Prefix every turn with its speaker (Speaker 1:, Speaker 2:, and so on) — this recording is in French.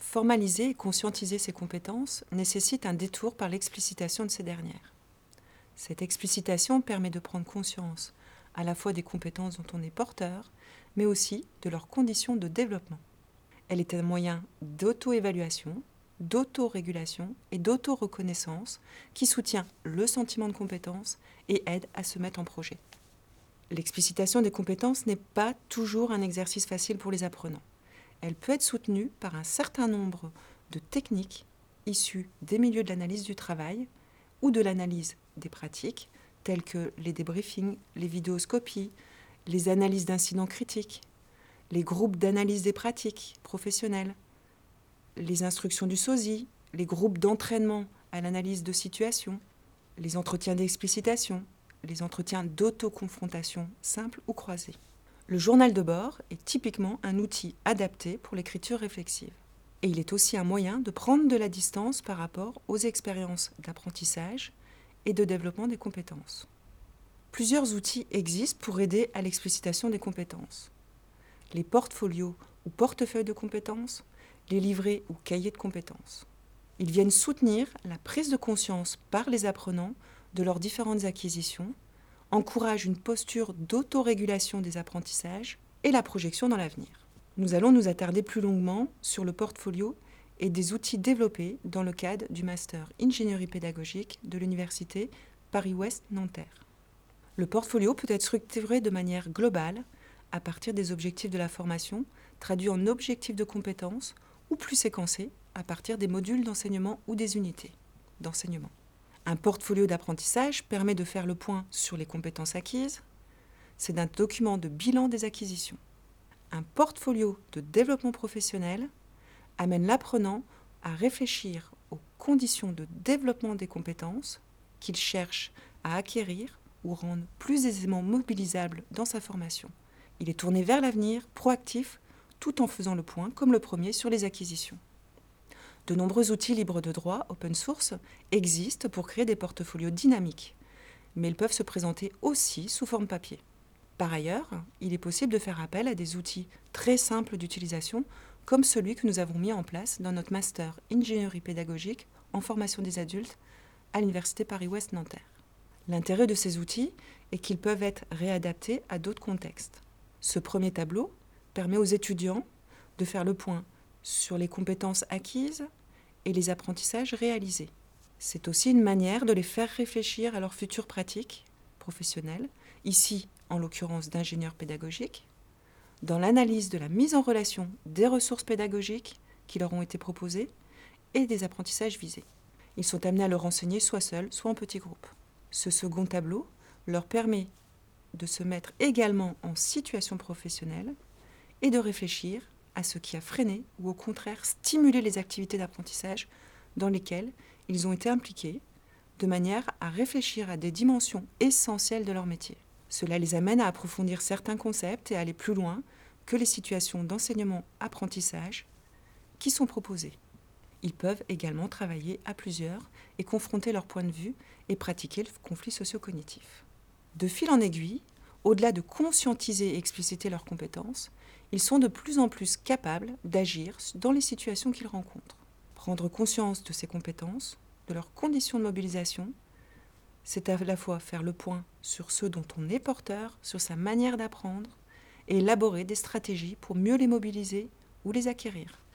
Speaker 1: Formaliser et conscientiser ces compétences nécessite un détour par l'explicitation de ces dernières. Cette explicitation permet de prendre conscience à la fois des compétences dont on est porteur, mais aussi de leurs conditions de développement. Elle est un moyen d'auto-évaluation, d'auto-régulation et d'auto-reconnaissance qui soutient le sentiment de compétence et aide à se mettre en projet. L'explicitation des compétences n'est pas toujours un exercice facile pour les apprenants. Elle peut être soutenue par un certain nombre de techniques issues des milieux de l'analyse du travail ou de l'analyse des pratiques, telles que les débriefings, les vidéoscopies, les analyses d'incidents critiques, les groupes d'analyse des pratiques professionnelles, les instructions du SOSI, les groupes d'entraînement à l'analyse de situation, les entretiens d'explicitation, les entretiens d'autoconfrontation simples ou croisés. Le journal de bord est typiquement un outil adapté pour l'écriture réflexive. Et il est aussi un moyen de prendre de la distance par rapport aux expériences d'apprentissage et de développement des compétences. Plusieurs outils existent pour aider à l'explicitation des compétences. Les portfolios ou portefeuilles de compétences, les livrets ou cahiers de compétences. Ils viennent soutenir la prise de conscience par les apprenants de leurs différentes acquisitions, encouragent une posture d'autorégulation des apprentissages et la projection dans l'avenir. Nous allons nous attarder plus longuement sur le portfolio et des outils développés dans le cadre du Master Ingénierie pédagogique de l'Université Paris-Ouest Nanterre. Le portfolio peut être structuré de manière globale à partir des objectifs de la formation, traduits en objectifs de compétences ou plus séquencés à partir des modules d'enseignement ou des unités d'enseignement. Un portfolio d'apprentissage permet de faire le point sur les compétences acquises. C'est un document de bilan des acquisitions. Un portfolio de développement professionnel amène l'apprenant à réfléchir aux conditions de développement des compétences qu'il cherche à acquérir ou rendre plus aisément mobilisables dans sa formation. Il est tourné vers l'avenir, proactif, tout en faisant le point, comme le premier, sur les acquisitions. De nombreux outils libres de droit, open source, existent pour créer des portfolios dynamiques, mais ils peuvent se présenter aussi sous forme papier. Par ailleurs, il est possible de faire appel à des outils très simples d'utilisation, comme celui que nous avons mis en place dans notre Master Ingénierie pédagogique en formation des adultes à l'Université Paris-Ouest Nanterre. L'intérêt de ces outils est qu'ils peuvent être réadaptés à d'autres contextes. Ce premier tableau permet aux étudiants de faire le point sur les compétences acquises et les apprentissages réalisés. C'est aussi une manière de les faire réfléchir à leurs futures pratiques professionnelles, ici en l'occurrence d'ingénieurs pédagogiques, dans l'analyse de la mise en relation des ressources pédagogiques qui leur ont été proposées et des apprentissages visés. Ils sont amenés à le renseigner soit seuls, soit en petits groupes. Ce second tableau leur permet de se mettre également en situation professionnelle et de réfléchir à ce qui a freiné ou au contraire stimulé les activités d'apprentissage dans lesquelles ils ont été impliqués, de manière à réfléchir à des dimensions essentielles de leur métier. Cela les amène à approfondir certains concepts et à aller plus loin que les situations d'enseignement-apprentissage qui sont proposées. Ils peuvent également travailler à plusieurs et confronter leur point de vue et pratiquer le conflit socio-cognitif. De fil en aiguille, au-delà de conscientiser et expliciter leurs compétences, ils sont de plus en plus capables d'agir dans les situations qu'ils rencontrent. Prendre conscience de ces compétences, de leurs conditions de mobilisation, c'est à la fois faire le point sur ce dont on est porteur, sur sa manière d'apprendre, et élaborer des stratégies pour mieux les mobiliser ou les acquérir.